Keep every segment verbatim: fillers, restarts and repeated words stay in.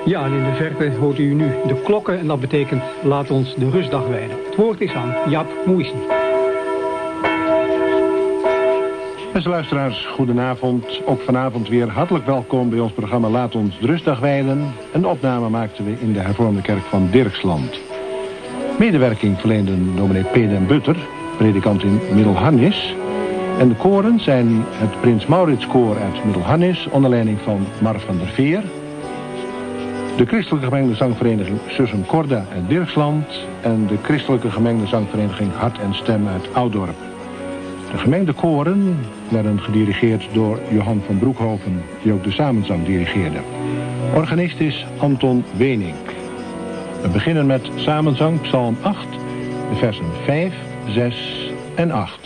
Ja, en in de verte hoort u nu de klokken en dat betekent laat ons de rustdag wijden. Het woord is aan Jaap Moeisi. Beste luisteraars, goedenavond. Ook vanavond weer hartelijk welkom bij ons programma Laat ons de rustdag wijden. Een opname maakten we in de hervormde kerk van Dirksland. Medewerking verleende dominee P. den Butter, predikant in Middelharnis. En de koren zijn het Prins Maurits koor uit Middelharnis, onder leiding van Mar van der Veer. De christelijke gemengde zangvereniging Sussen Corda uit Dirksland. En de christelijke gemengde zangvereniging Hart en Stem uit Oudorp. De gemengde koren werden gedirigeerd door Johan van Broekhoven, die ook de samenzang dirigeerde. Organist is Anton Wenink. We beginnen met samenzang Psalm acht, de versen vijf, zes en acht.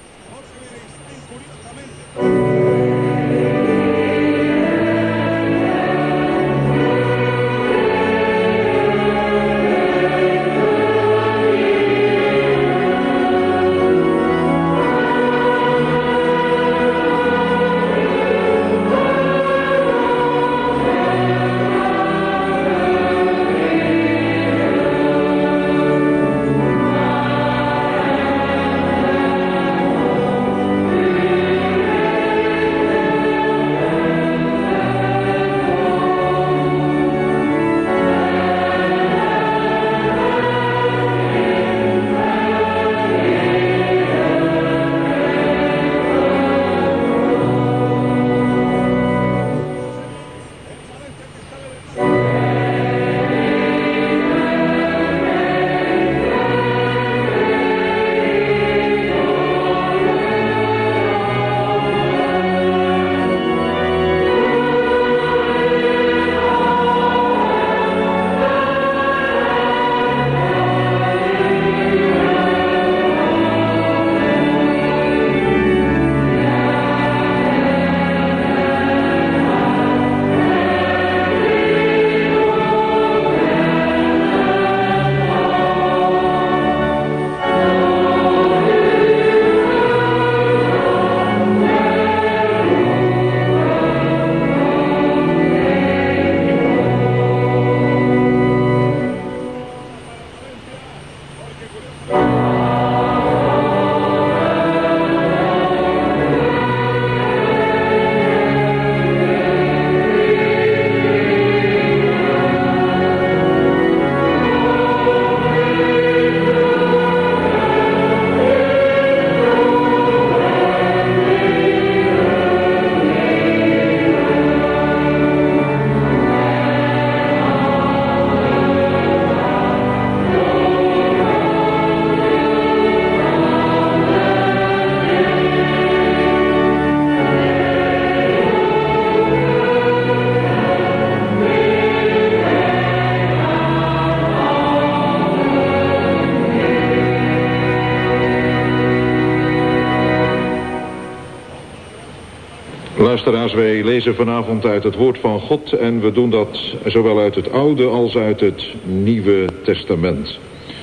Luisteraars, wij lezen vanavond uit het woord van God en we doen dat zowel uit het Oude als uit het Nieuwe Testament.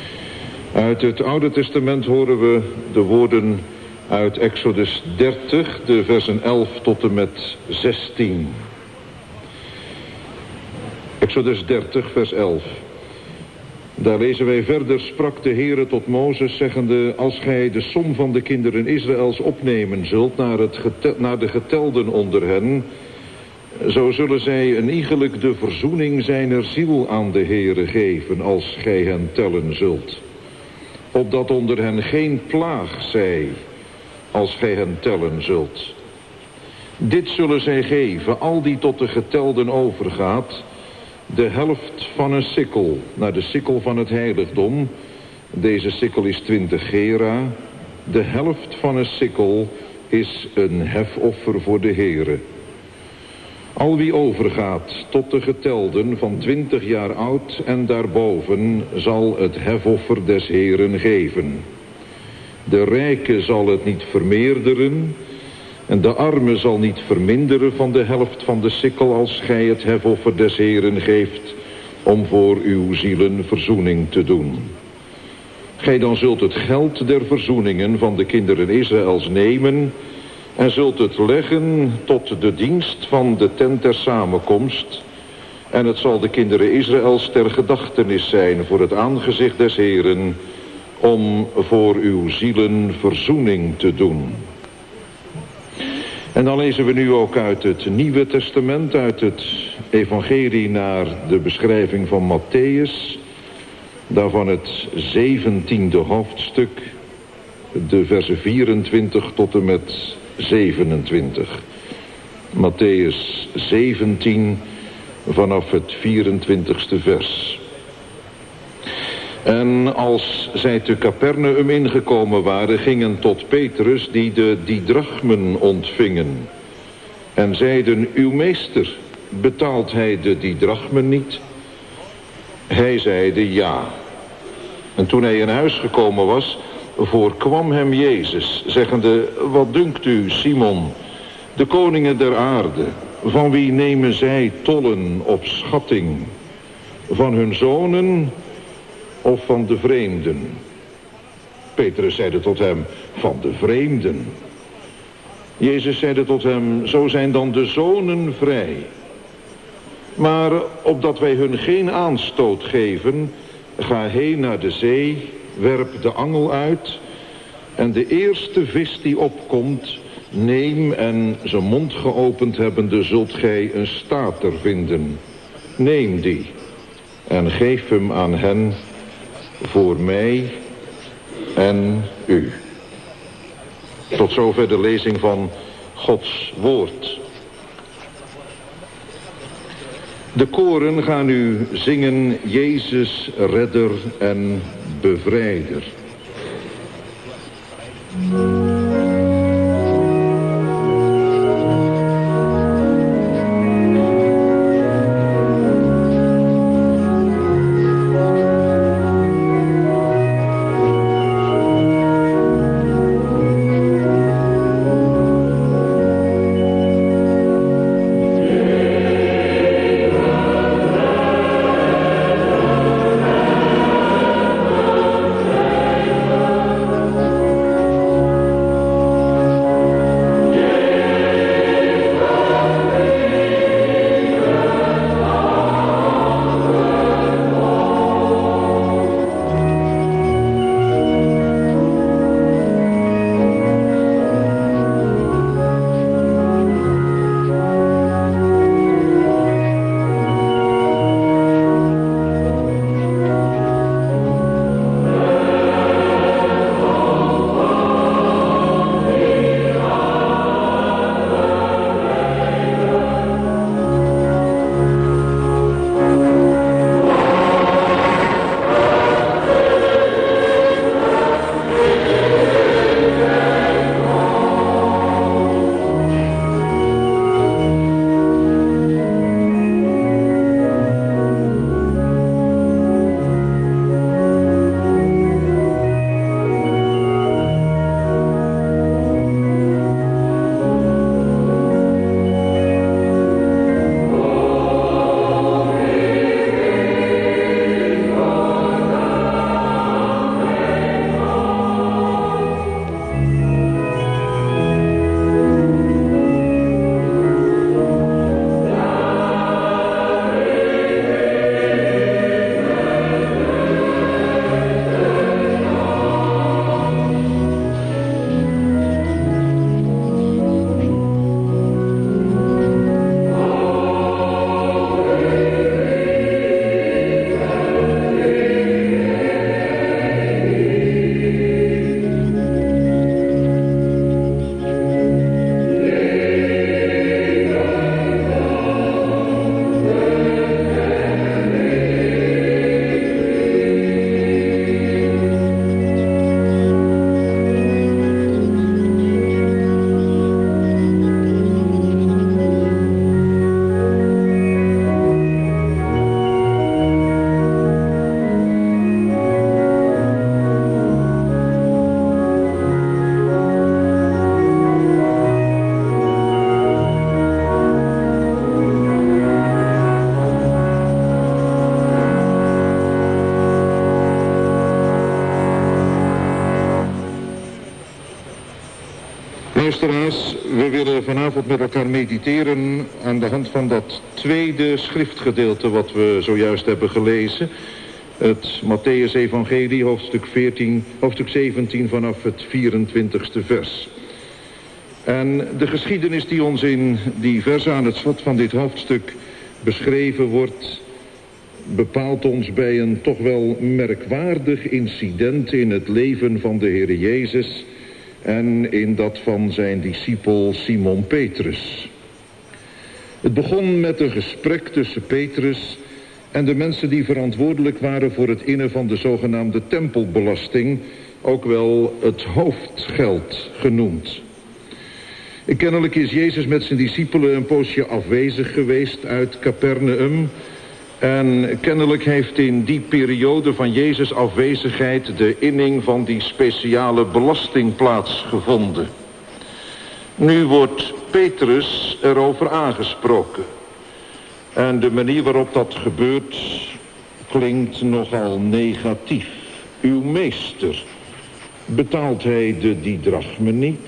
Uit het Oude Testament horen we de woorden uit Exodus dertig, de versen elf tot en met zestien. Exodus dertig, vers elf. Daar lezen wij verder, sprak de Heere tot Mozes, zeggende, als gij de som van de kinderen Israëls opnemen zult naar, het getel, naar de getelden onder hen, zo zullen zij een iegelijk de verzoening zijner ziel aan de Heere geven, als gij hen tellen zult. Opdat onder hen geen plaag zij, als gij hen tellen zult. Dit zullen zij geven, al die tot de getelden overgaat, de helft van een sikkel, naar de sikkel van het heiligdom. Deze sikkel is twintig gera. De helft van een sikkel is een hefoffer voor de Heere. Al wie overgaat tot de getelden van twintig jaar oud en daarboven zal het hefoffer des Heeren geven. De rijke zal het niet vermeerderen en de arme zal niet verminderen van de helft van de sikkel als gij het hefoffer des Heeren geeft, om voor uw zielen verzoening te doen. Gij dan zult het geld der verzoeningen van de kinderen Israëls nemen en zult het leggen tot de dienst van de tent der samenkomst En het zal de kinderen Israëls ter gedachtenis zijn voor het aangezicht des Heeren, om voor uw zielen verzoening te doen. En dan lezen we nu ook uit het Nieuwe Testament, uit het evangelie naar de beschrijving van Matthäus, daarvan het zeventiende hoofdstuk, de versen vierentwintig tot en met zevenentwintig. Matthäus zeventien, vanaf het vierentwintigste vers. En als zij te Capernaum ingekomen waren, gingen tot Petrus, die de didrachmen ontvingen, en zeiden: uw meester, betaalt hij de didrachmen niet? Hij zeide ja. En toen hij in huis gekomen was, voorkwam hem Jezus, zeggende: wat dunkt u, Simon, de koningen der aarde, van wie nemen zij tollen op schatting? Van hun zonen of van de vreemden? Petrus zeide tot hem: van de vreemden. Jezus zeide tot hem: zo zijn dan de zonen vrij. Maar opdat wij hun geen aanstoot geven, ga heen naar de zee, werp de angel uit, en de eerste vis die opkomt, neem, en zijn mond geopend hebbende, zult gij een stater vinden. Neem die en geef hem aan hen voor mij en u. Tot zover de lezing van Gods woord. De koren gaan nu zingen Jezus, redder en bevrijder. Luisteraars, we willen vanavond met elkaar gaan mediteren aan de hand van dat tweede schriftgedeelte wat we zojuist hebben gelezen. Het Mattheüs-evangelie, hoofdstuk veertien, hoofdstuk zeventien vanaf het vierentwintigste vers. En de geschiedenis die ons in die versen aan het slot van dit hoofdstuk beschreven wordt, bepaalt ons bij een toch wel merkwaardig incident in het leven van de Heer Jezus en in dat van zijn discipel Simon Petrus. Het begon met een gesprek tussen Petrus en de mensen die verantwoordelijk waren voor het innen van de zogenaamde tempelbelasting, ook wel het hoofdgeld genoemd. Kennelijk is Jezus met zijn discipelen een poosje afwezig geweest uit Capernaum. En kennelijk heeft in die periode van Jezus' afwezigheid de inning van die speciale belasting plaatsgevonden. Nu wordt Petrus erover aangesproken. En de manier waarop dat gebeurt klinkt nogal negatief. Uw meester, betaalt hij de didrachme niet?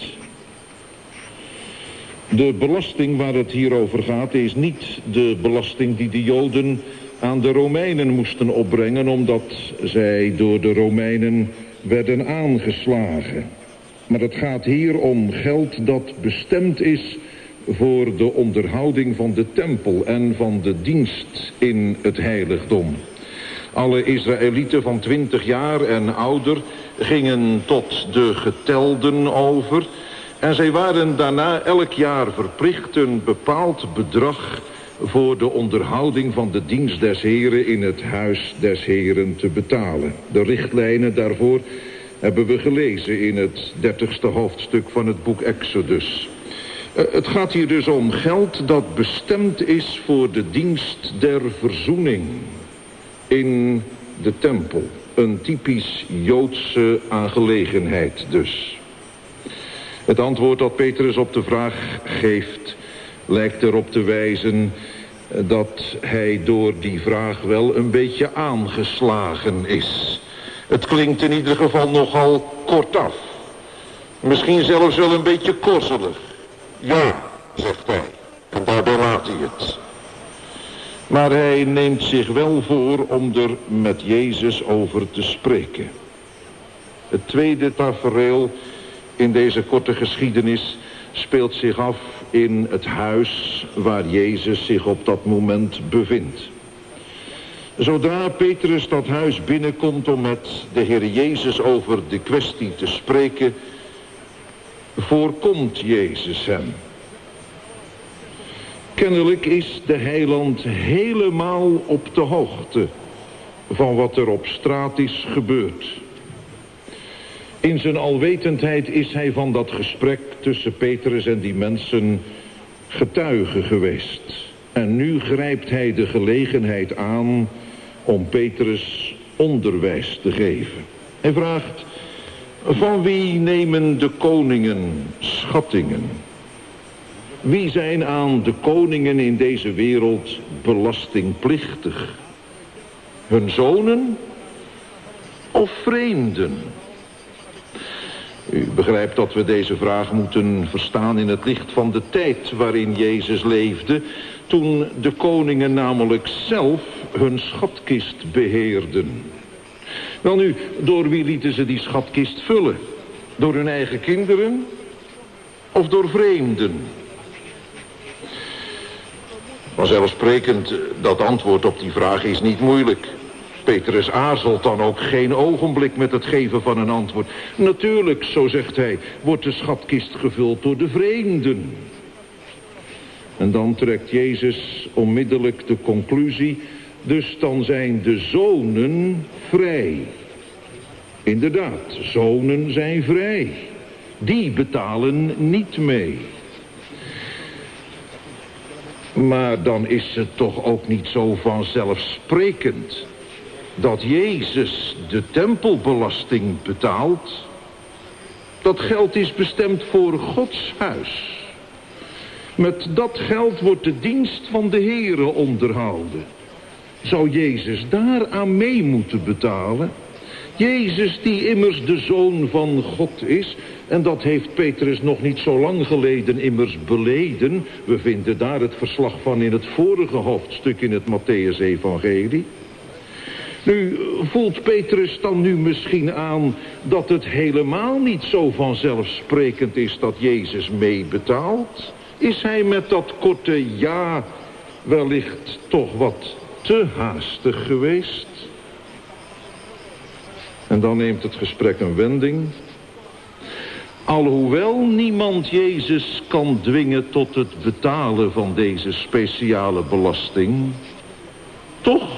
De belasting waar het hier over gaat is niet de belasting die de Joden aan de Romeinen moesten opbrengen, omdat zij door de Romeinen werden aangeslagen. Maar het gaat hier om geld dat bestemd is voor de onderhouding van de tempel en van de dienst in het heiligdom. Alle Israëlieten van twintig jaar en ouder gingen tot de getelden over. En zij waren daarna elk jaar verplicht een bepaald bedrag voor de onderhouding van de dienst des Heren in het huis des Heren te betalen. De richtlijnen daarvoor hebben we gelezen in het dertigste hoofdstuk van het boek Exodus. Het gaat hier dus om geld dat bestemd is voor de dienst der verzoening in de tempel. Een typisch Joodse aangelegenheid dus. Het antwoord dat Petrus op de vraag geeft lijkt erop te wijzen dat hij door die vraag wel een beetje aangeslagen is. Het klinkt in ieder geval nogal kortaf. Misschien zelfs wel een beetje korzelig. Ja, zegt hij. En daarbij laat hij het. Maar hij neemt zich wel voor om er met Jezus over te spreken. Het tweede tafereel in deze korte geschiedenis speelt zich af in het huis waar Jezus zich op dat moment bevindt. Zodra Petrus dat huis binnenkomt om met de Heer Jezus over de kwestie te spreken, voorkomt Jezus hem. Kennelijk is de heiland helemaal op de hoogte van wat er op straat is gebeurd. In zijn alwetendheid is hij van dat gesprek tussen Petrus en die mensen getuige geweest. En nu grijpt hij de gelegenheid aan om Petrus onderwijs te geven. Hij vraagt: van wie nemen de koningen schattingen? Wie zijn aan de koningen in deze wereld belastingplichtig? Hun zonen of vreemden? U begrijpt dat we deze vraag moeten verstaan in het licht van de tijd waarin Jezus leefde, toen de koningen namelijk zelf hun schatkist beheerden. Welnu, door wie lieten ze die schatkist vullen? Door hun eigen kinderen of door vreemden? Vanzelfsprekend, dat antwoord op die vraag is niet moeilijk. Petrus aarzelt dan ook geen ogenblik met het geven van een antwoord. Natuurlijk, zo zegt hij, wordt de schatkist gevuld door de vreemden. En dan trekt Jezus onmiddellijk de conclusie: dus dan zijn de zonen vrij. Inderdaad, zonen zijn vrij. Die betalen niet mee. Maar dan is het toch ook niet zo vanzelfsprekend dat Jezus de tempelbelasting betaalt. Dat geld is bestemd voor Gods huis. Met dat geld wordt de dienst van de Here onderhouden. Zou Jezus daaraan mee moeten betalen? Jezus die immers de Zoon van God is. En dat heeft Petrus nog niet zo lang geleden immers beleden. We vinden daar het verslag van in het vorige hoofdstuk in het Mattheüs-evangelie. Nu, voelt Petrus dan nu misschien aan dat het helemaal niet zo vanzelfsprekend is dat Jezus meebetaalt? Is hij met dat korte ja wellicht toch wat te haastig geweest? En dan neemt het gesprek een wending. Alhoewel niemand Jezus kan dwingen tot het betalen van deze speciale belasting, toch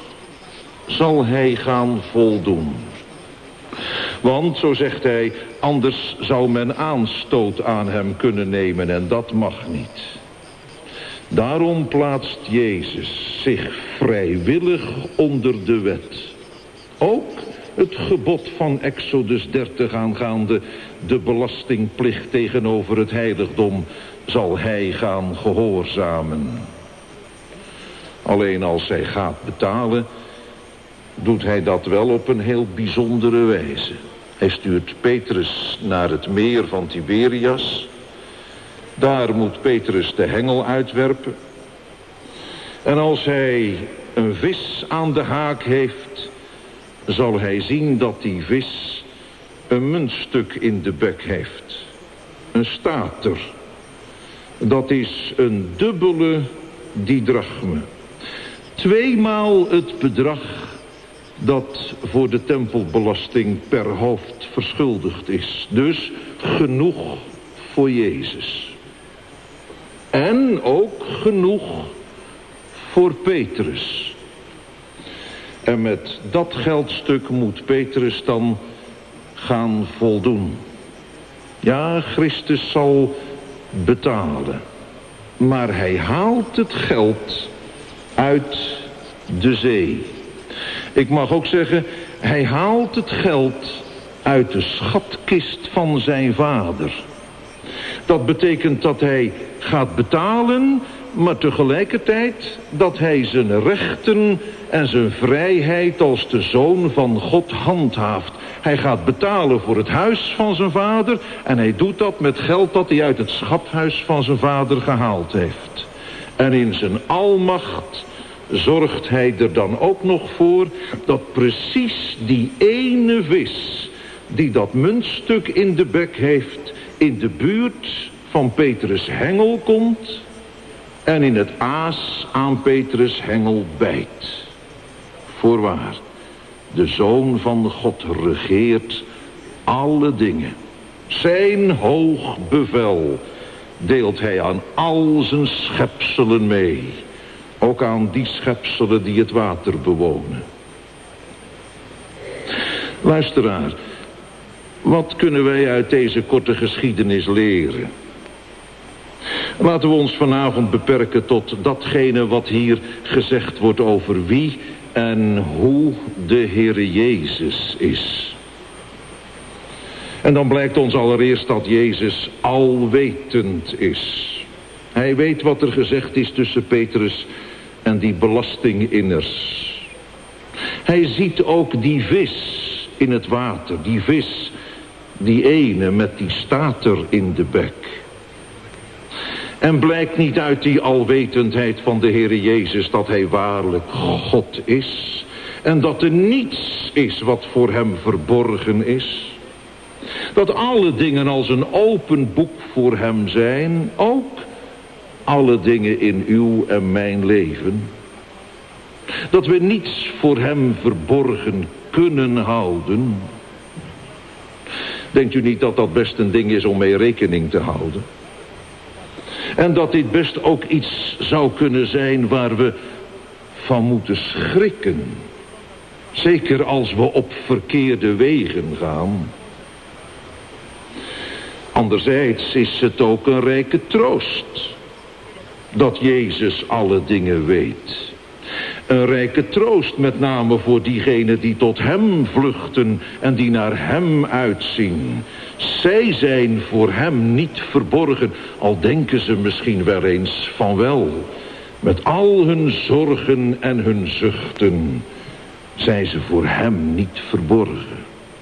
zal hij gaan voldoen. Want, zo zegt hij, anders zou men aanstoot aan hem kunnen nemen en dat mag niet. Daarom plaatst Jezus zich vrijwillig onder de wet. Ook het gebod van Exodus dertig aangaande de belastingplicht tegenover het heiligdom zal hij gaan gehoorzamen. Alleen als hij gaat betalen, doet hij dat wel op een heel bijzondere wijze. Hij stuurt Petrus naar het meer van Tiberias. Daar moet Petrus de hengel uitwerpen. En als hij een vis aan de haak heeft, zal hij zien dat die vis een muntstuk in de bek heeft. Een stater. Dat is een dubbele didrachme. Tweemaal het bedrag dat voor de tempelbelasting per hoofd verschuldigd is. Dus genoeg voor Jezus. En ook genoeg voor Petrus. En met dat geldstuk moet Petrus dan gaan voldoen. Ja, Christus zal betalen. Maar hij haalt het geld uit de zee. Ik mag ook zeggen, hij haalt het geld uit de schatkist van zijn vader. Dat betekent dat hij gaat betalen, maar tegelijkertijd dat hij zijn rechten en zijn vrijheid als de zoon van God handhaaft. Hij gaat betalen voor het huis van zijn vader en hij doet dat met geld dat hij uit het schathuis van zijn vader gehaald heeft. En in zijn almacht zorgt hij er dan ook nog voor dat precies die ene vis die dat muntstuk in de bek heeft in de buurt van Petrus' hengel komt en in het aas aan Petrus' hengel bijt. Voorwaar, de Zoon van God regeert alle dingen. Zijn hoog bevel deelt hij aan al zijn schepselen mee. Ook aan die schepselen die het water bewonen. Luisteraar, wat kunnen wij uit deze korte geschiedenis leren? Laten we ons vanavond beperken tot datgene wat hier gezegd wordt over wie en hoe de Heere Jezus is. En dan blijkt ons allereerst dat Jezus alwetend is. Hij weet wat er gezegd is tussen Petrus en die belastinginners. Hij ziet ook die vis in het water, die vis, die ene met die stater in de bek. En blijkt niet uit die alwetendheid van de Heere Jezus dat hij waarlijk God is en dat er niets is wat voor hem verborgen is? Dat alle dingen als een open boek voor hem zijn, ook alle dingen in uw en mijn leven. Dat we niets voor hem verborgen kunnen houden. Denkt u niet dat dat best een ding is om mee rekening te houden? En dat dit best ook iets zou kunnen zijn waar we van moeten schrikken. Zeker als we op verkeerde wegen gaan. Anderzijds is het ook een rijke troost dat Jezus alle dingen weet. Een rijke troost met name voor diegenen die tot hem vluchten en die naar hem uitzien. Zij zijn voor hem niet verborgen, al denken ze misschien wel eens van wel. Met al hun zorgen en hun zuchten zijn ze voor hem niet verborgen.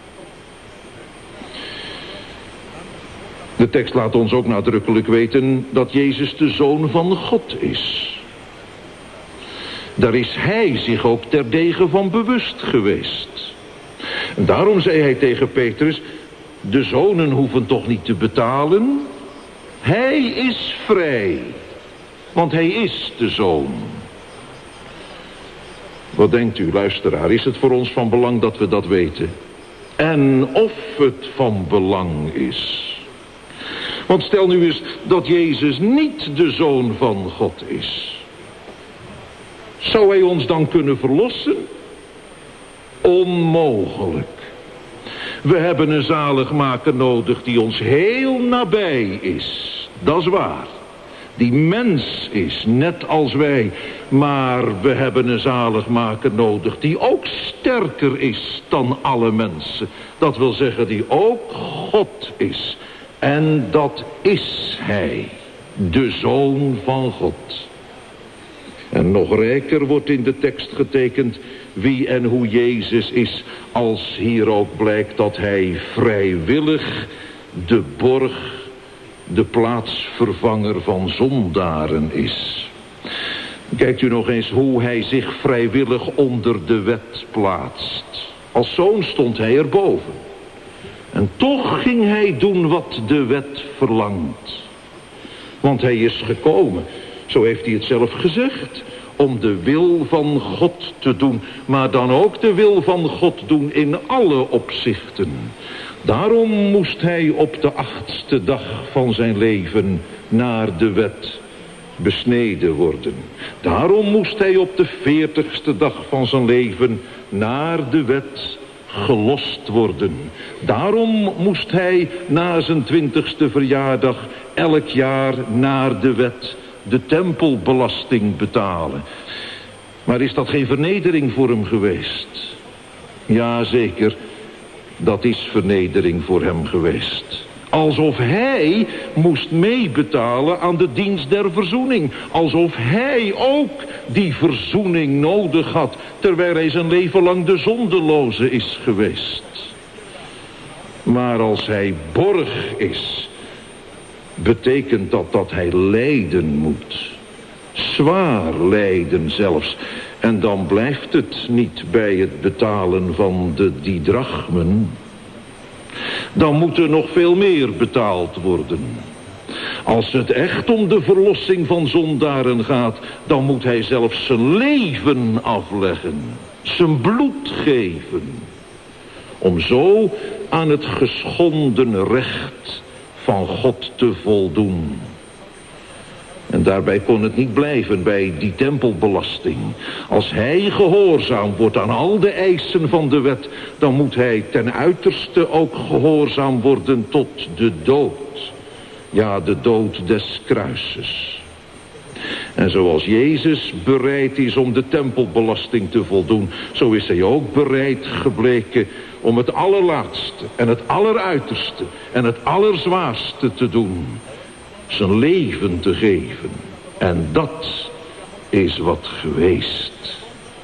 De tekst laat ons ook nadrukkelijk weten dat Jezus de Zoon van God is. Daar is hij zich ook terdege van bewust geweest. En daarom zei hij tegen Petrus, de zonen hoeven toch niet te betalen? Hij is vrij, want hij is de Zoon. Wat denkt u, luisteraar, is het voor ons van belang dat we dat weten? En of het van belang is. Want stel nu eens dat Jezus niet de Zoon van God is. Zou hij ons dan kunnen verlossen? Onmogelijk. We hebben een zaligmaker nodig die ons heel nabij is. Dat is waar. Die mens is, net als wij. Maar we hebben een zaligmaker nodig die ook sterker is dan alle mensen. Dat wil zeggen die ook God is. En dat is hij, de Zoon van God. En nog rijker wordt in de tekst getekend wie en hoe Jezus is, als hier ook blijkt dat hij vrijwillig de borg, de plaatsvervanger van zondaren is. Kijkt u nog eens hoe hij zich vrijwillig onder de wet plaatst. Als zoon stond hij erboven. En toch ging hij doen wat de wet verlangt. Want hij is gekomen, zo heeft hij het zelf gezegd, om de wil van God te doen, maar dan ook de wil van God doen in alle opzichten. Daarom moest hij op de achtste dag van zijn leven naar de wet besneden worden. Daarom moest hij op de veertigste dag van zijn leven naar de wet gelost worden. Daarom moest hij na zijn twintigste verjaardag elk jaar naar de wet de tempelbelasting betalen. Maar is dat geen vernedering voor hem geweest? Ja, zeker. Dat is vernedering voor hem geweest. Alsof hij moest meebetalen aan de dienst der verzoening. Alsof hij ook die verzoening nodig had, terwijl hij zijn leven lang de zondeloze is geweest. Maar als hij borg is, betekent dat dat hij lijden moet. Zwaar lijden zelfs. En dan blijft het niet bij het betalen van de die drachmen. Dan moet er nog veel meer betaald worden. Als het echt om de verlossing van zondaren gaat, dan moet hij zelfs zijn leven afleggen. Zijn bloed geven. Om zo aan het geschonden recht van God te voldoen. En daarbij kon het niet blijven bij die tempelbelasting. Als hij gehoorzaam wordt aan al de eisen van de wet, dan moet hij ten uiterste ook gehoorzaam worden tot de dood. Ja, de dood des kruises. En zoals Jezus bereid is om de tempelbelasting te voldoen, zo is hij ook bereid gebleken om het allerlaatste en het alleruiterste en het allerzwaarste te doen. Zijn leven te geven. En dat is wat geweest.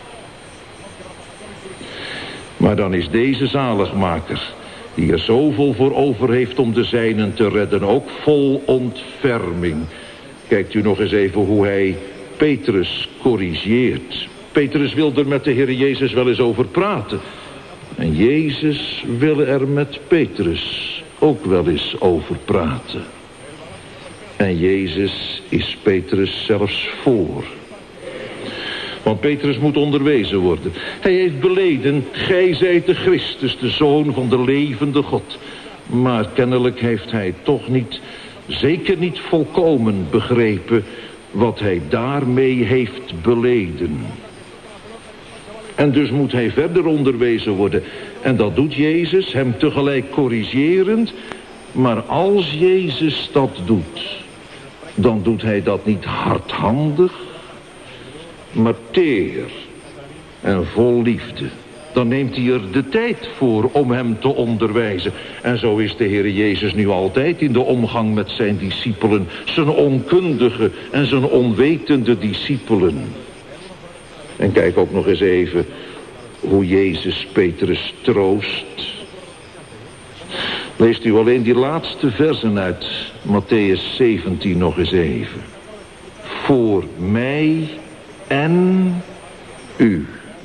Maar dan is deze zaligmaker, die er zoveel voor over heeft om de zijnen te redden, ook vol ontferming. Kijkt u nog eens even hoe hij Petrus corrigeert. Petrus wil er met de Heer Jezus wel eens over praten. En Jezus wil er met Petrus ook wel eens over praten. En Jezus is Petrus zelfs voor. Want Petrus moet onderwezen worden. Hij heeft beleden, gij zijt de Christus, de Zoon van de levende God. Maar kennelijk heeft hij toch niet, zeker niet volkomen begrepen wat hij daarmee heeft beleden. En dus moet hij verder onderwezen worden. En dat doet Jezus, hem tegelijk corrigerend. Maar als Jezus dat doet, dan doet hij dat niet hardhandig, maar teer en vol liefde. Dan neemt hij er de tijd voor om hem te onderwijzen. En zo is de Heer Jezus nu altijd in de omgang met zijn discipelen, zijn onkundige en zijn onwetende discipelen. En kijk ook nog eens even hoe Jezus Petrus troost. Leest u alleen die laatste versen uit Mattheüs zeventien nog eens even. Voor mij en u.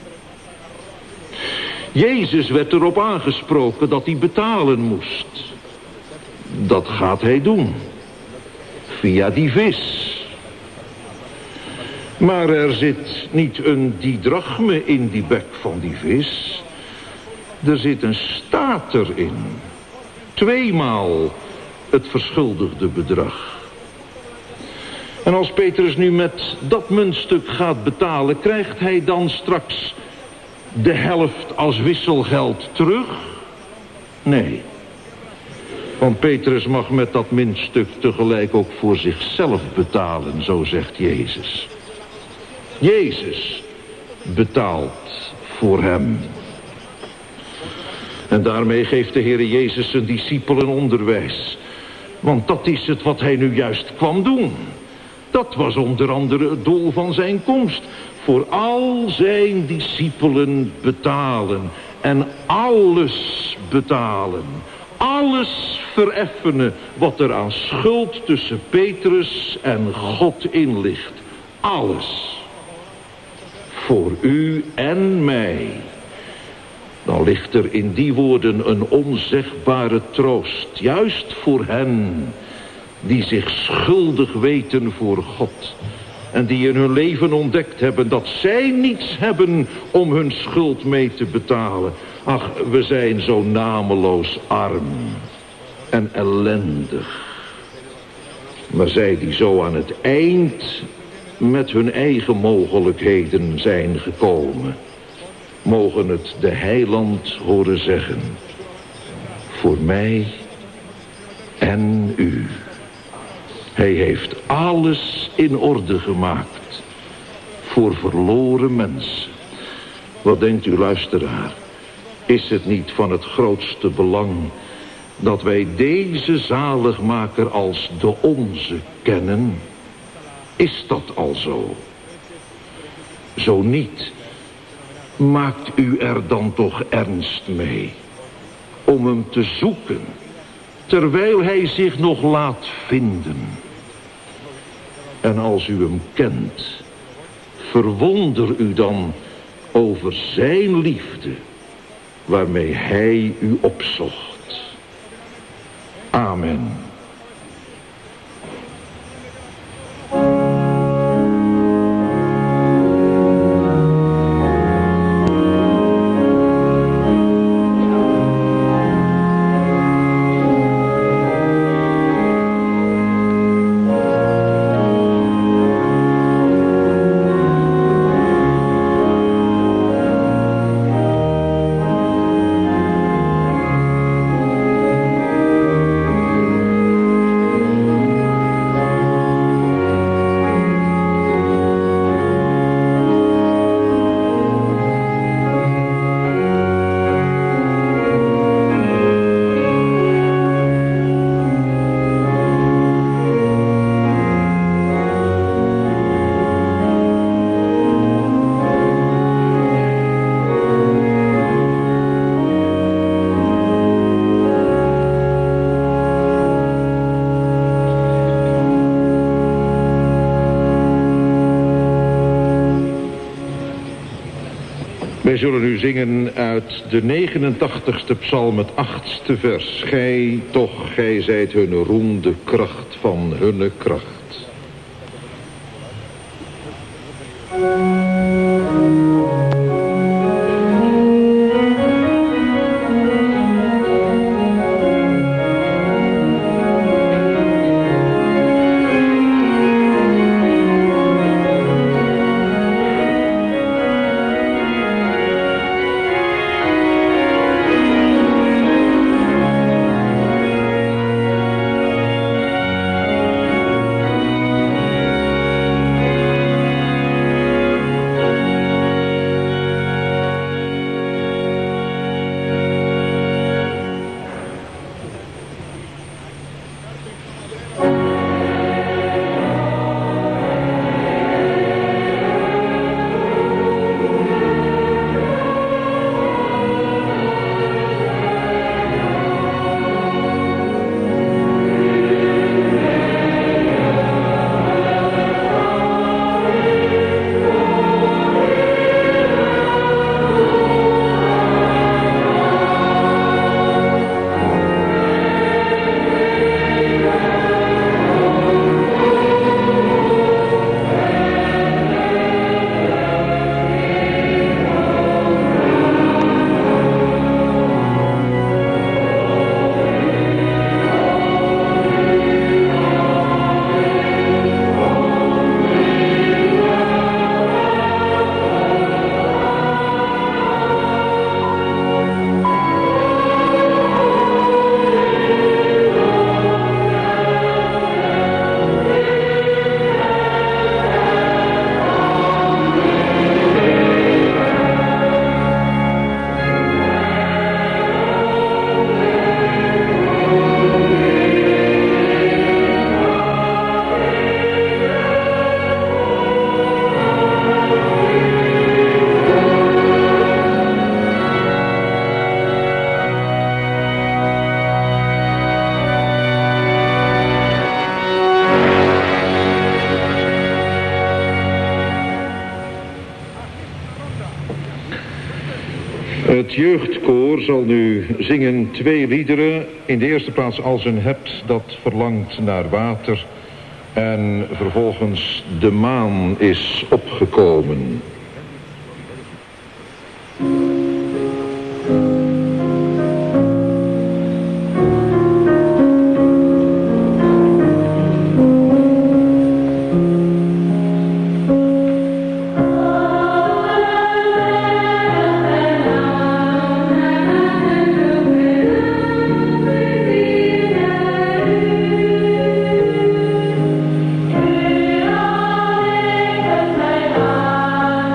Jezus werd erop aangesproken dat hij betalen moest. Dat gaat hij doen. Via die vis. Maar er zit niet een didrachme in die bek van die vis. Er zit een stater in. Tweemaal het verschuldigde bedrag. En als Petrus nu met dat muntstuk gaat betalen, krijgt hij dan straks de helft als wisselgeld terug? Nee. Want Petrus mag met dat muntstuk tegelijk ook voor zichzelf betalen, zo zegt Jezus. Jezus betaalt voor hem. En daarmee geeft de Heer Jezus zijn discipelen onderwijs. Want dat is het wat hij nu juist kwam doen. Dat was onder andere het doel van zijn komst. Voor al zijn discipelen betalen. En alles betalen. Alles vereffenen wat er aan schuld tussen Petrus en God in ligt. Alles. Voor u en mij. Dan ligt er in die woorden een onzegbare troost. Juist voor hen die zich schuldig weten voor God. En die in hun leven ontdekt hebben dat zij niets hebben om hun schuld mee te betalen. Ach, we zijn zo nameloos arm en ellendig. Maar zij die zo aan het eind met hun eigen mogelijkheden zijn gekomen, mogen het de heiland horen zeggen. Voor mij en u. Hij heeft alles in orde gemaakt. Voor verloren mensen. Wat denkt u, luisteraar? Is het niet van het grootste belang dat wij deze zaligmaker als de onze kennen? Is dat al zo? Zo niet, maakt u er dan toch ernst mee om hem te zoeken, terwijl hij zich nog laat vinden. En als u hem kent, verwonder u dan over zijn liefde, waarmee hij u opzocht. Amen. Wij zullen nu zingen uit de negenentachtigste psalm, het achtste vers. Gij toch, gij zijt hun roem, de kracht van hunne kracht. Het jeugdkoor zal nu zingen twee liederen. In de eerste plaats Als een hebt dat verlangt naar water. En vervolgens De maan is opgekomen. Thank you.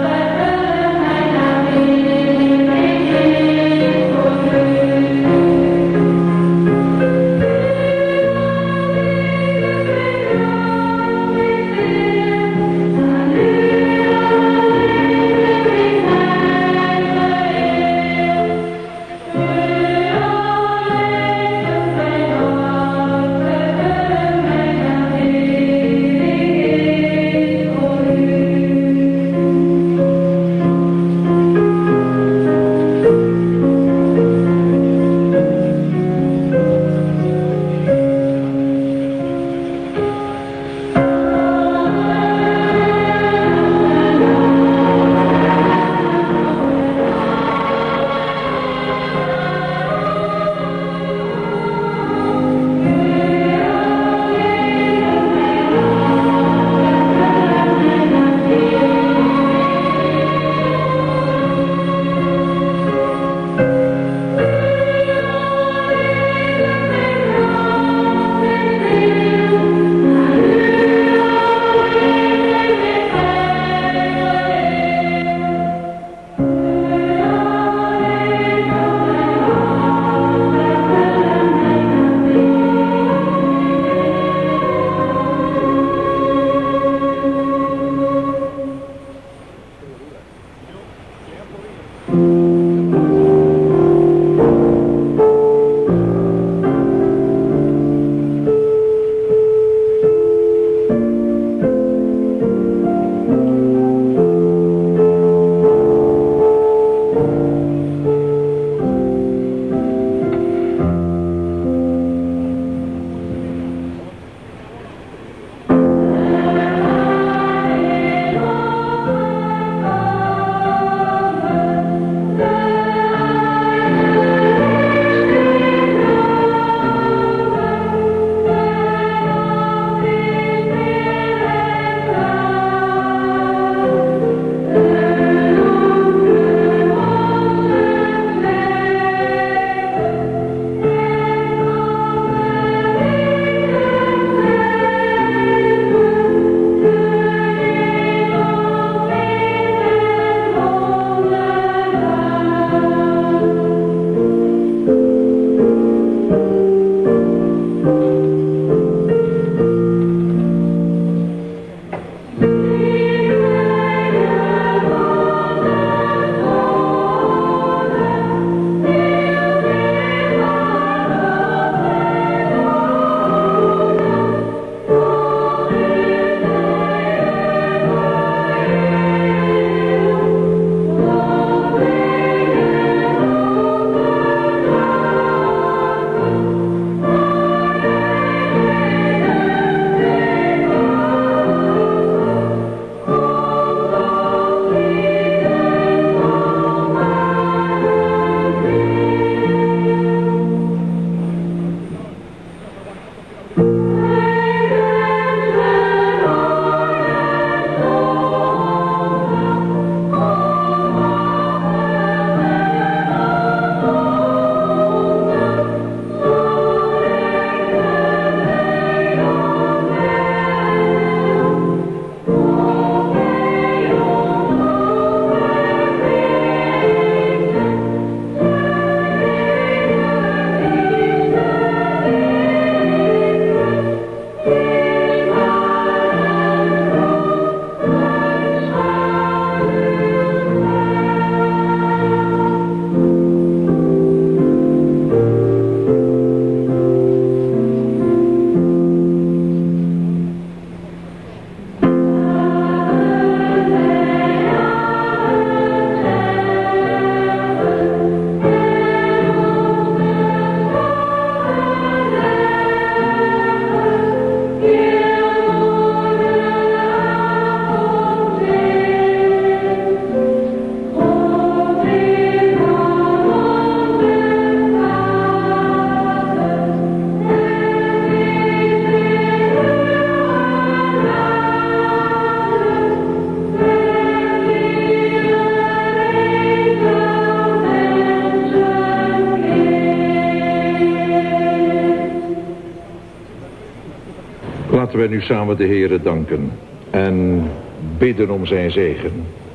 wij nu samen de Heere danken en bidden om zijn zegen.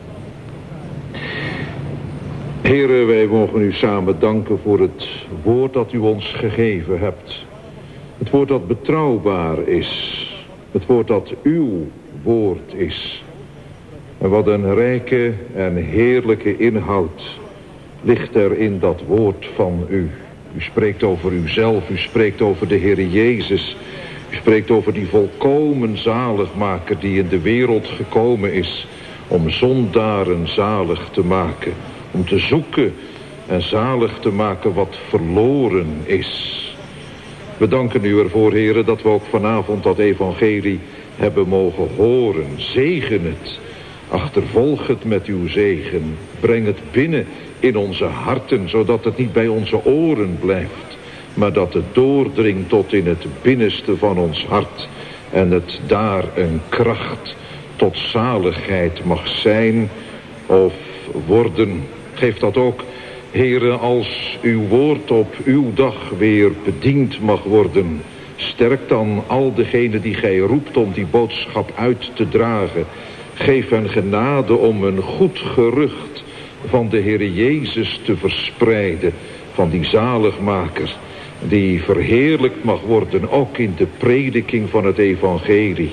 Heere, wij mogen u samen danken voor het woord dat u ons gegeven hebt. Het woord dat betrouwbaar is. Het woord dat uw woord is. En wat een rijke en heerlijke inhoud ligt er in dat woord van u. U spreekt over uzelf, u spreekt over de Heere Jezus. U spreekt over die volkomen zaligmaker die in de wereld gekomen is om zondaren zalig te maken. Om te zoeken en zalig te maken wat verloren is. We danken u ervoor, Heere, dat we ook vanavond dat evangelie hebben mogen horen. Zegen het. Achtervolg het met uw zegen. Breng het binnen in onze harten, zodat het niet bij onze oren blijft, maar dat het doordringt tot in het binnenste van ons hart en het daar een kracht tot zaligheid mag zijn of worden. Geef dat ook, Heere, als uw woord op uw dag weer bediend mag worden. Sterk dan al degenen die gij roept om die boodschap uit te dragen. Geef hen genade om een goed gerucht van de Heere Jezus te verspreiden. Van die zaligmaker die verheerlijkt mag worden, ook in de prediking van het evangelie.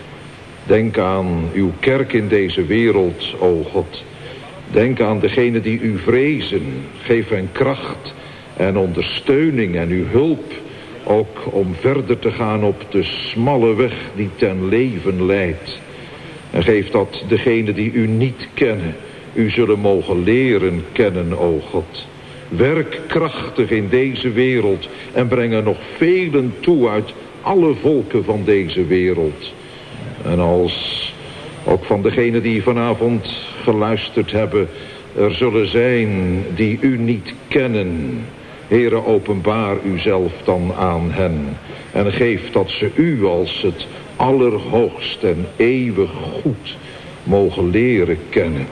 Denk aan uw kerk in deze wereld, o God. Denk aan degenen die u vrezen. Geef hen kracht en ondersteuning en uw hulp. Ook om verder te gaan op de smalle weg die ten leven leidt. En geef dat degenen die u niet kennen, u zullen mogen leren kennen, o God. Werk krachtig in deze wereld en breng er nog velen toe uit alle volken van deze wereld. En als ook van degenen die vanavond geluisterd hebben, er zullen zijn die u niet kennen. Heere, openbaar uzelf dan aan hen. En geef dat ze u als het allerhoogst en eeuwig goed mogen leren kennen.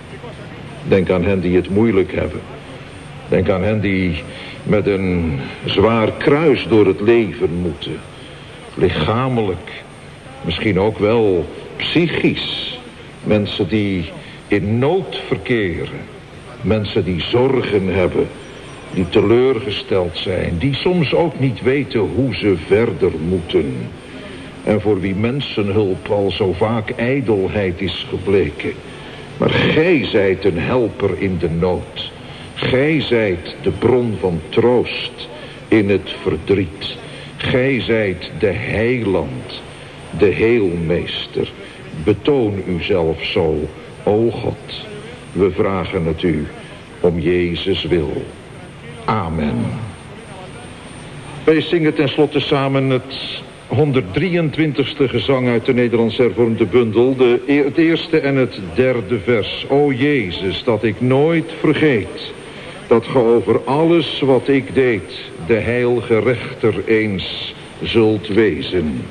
Denk aan hen die het moeilijk hebben. Denk aan hen die met een zwaar kruis door het leven moeten. Lichamelijk, misschien ook wel psychisch. Mensen die in nood verkeren. Mensen die zorgen hebben. Die teleurgesteld zijn. Die soms ook niet weten hoe ze verder moeten. En voor wie mensenhulp al zo vaak ijdelheid is gebleken. Maar gij zijt een helper in de nood. Gij zijt de bron van troost in het verdriet. Gij zijt de heiland, de heelmeester. Betoon uzelf zo, o God. We vragen het u om Jezus wil. Amen. Wij zingen tenslotte samen het honderddrieëntwintigste gezang uit de Nederlands hervormde bundel. De, het eerste en het derde vers. O Jezus, dat ik nooit vergeet, dat ge over alles wat ik deed, de heilige rechter eens zult wezen.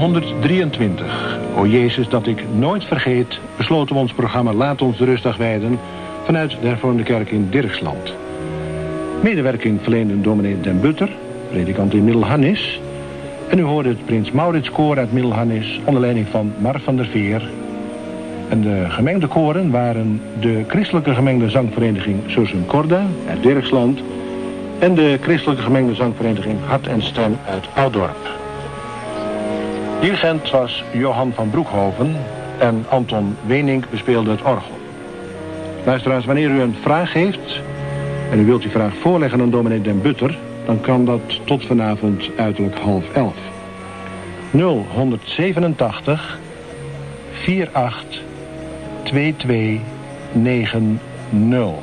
negentienhonderddrieëntwintig. O Jezus, dat ik nooit vergeet, besloten we ons programma Laat ons de rustdag wijden vanuit de hervormde kerk in Dirksland. Medewerking verleende dominee Den Butter, predikant in Middelharnis. En u hoorde het Prins Maurits koor uit Middelharnis onder leiding van Mar van der Veer. En de gemengde koren waren de christelijke gemengde zangvereniging Sursum Corda uit Dirksland en de christelijke gemengde zangvereniging Hart en Stem uit Oudorp. Dirigent was Johan van Broekhoven en Anton Wenink bespeelde het orgel. Luisteraars, wanneer u een vraag heeft en u wilt die vraag voorleggen aan dominee Den Butter, dan kan dat tot vanavond uiterlijk half elf. nul honderdzevenentachtig acht twee twee negen nul.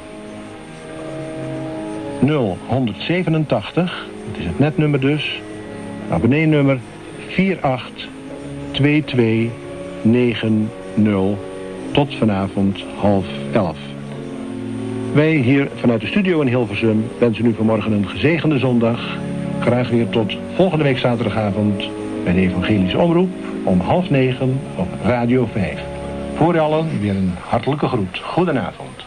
nul honderdzevenentachtig, dat is het netnummer dus, abonneennummer vier acht twee twee negen nul, tot vanavond half elf. Wij hier vanuit de studio in Hilversum wensen u vanmorgen een gezegende zondag. Graag weer tot volgende week zaterdagavond bij de Evangelische Omroep om half negen op Radio vijf. Voor u allen weer een hartelijke groet. Goedenavond.